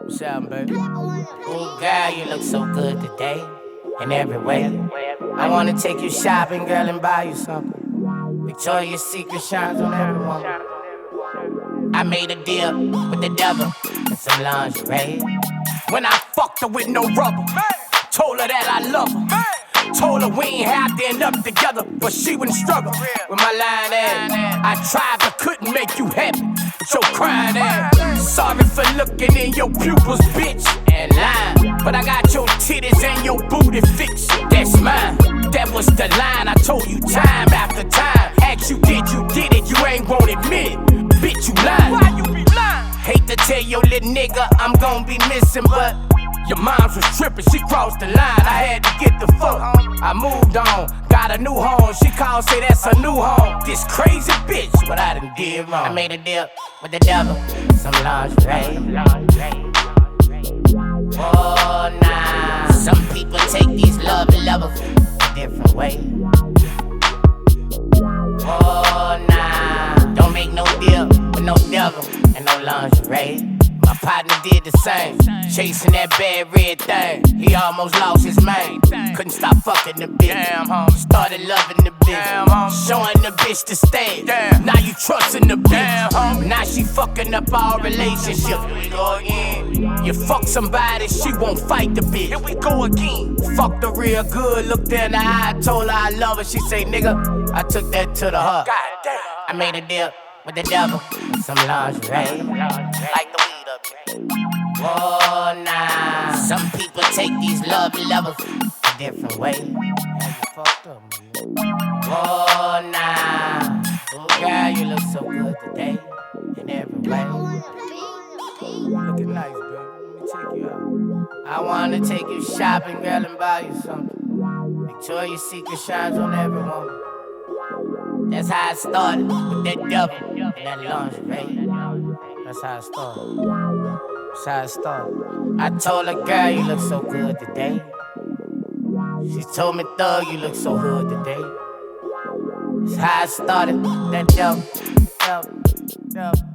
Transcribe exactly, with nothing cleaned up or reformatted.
Sound, baby. Oh, girl, you look so good today. In every way. I wanna take you shopping, girl, and buy you something. Victoria's Secret shines on everyone. I made a deal with the devil and some lingerie. When I fucked her with no rubber, told her that I love her. Told her we ain't have to end up together, but she wouldn't struggle with my lying ass. I tried but couldn't make you happy with your crying ass. Sorry for looking in your pupils, bitch, and lying. But I got your titties and your booty fixed, that's mine. That was the line I told you time after time. Asked you did you did it, you ain't won't admit it. Bitch, you lying. Why you be lying? Hate to tell your little nigga I'm gon' be missing, but your moms was trippin', she crossed the line, I had to get the fuck. I moved on, got a new home, she called, say that's a new home. This crazy bitch, but I done did wrong. I made a deal with the devil, some lingerie. Oh, nah. Some people take these love lovers a different way. Oh, nah. Don't make no deal with no devil and no lingerie. My partner did the same, chasing that bad red thing. He almost lost his mind. Couldn't stop fucking the bitch. Damn, homie. Started loving the bitch. Damn, homie. Showing the bitch the stage. Damn. Now you trusting the bitch. Damn, homie. Now she fucking up our relationship. Here we go again. You fuck somebody, she won't fight the bitch. Here we go again. Fucked her real good, looked her in the eye, told her I love her. She say, nigga, I took that to the heart. God damn. I made a deal with the devil, with some lingerie. Like the oh, nah. Some people take these love lovers a different way. Oh, nah. Oh, girl, you look so good today. In every way. You looking nice, baby. Let me take you out. I wanna take you shopping, girl, and buy you something. Victoria's Secret shines on everyone. That's how I started with that devil and that lingerie. That's how I started. That's how I started. I told her, girl, you look so good today. She told me, thug, you look so good today. That's how I started. That devil, devil, devil.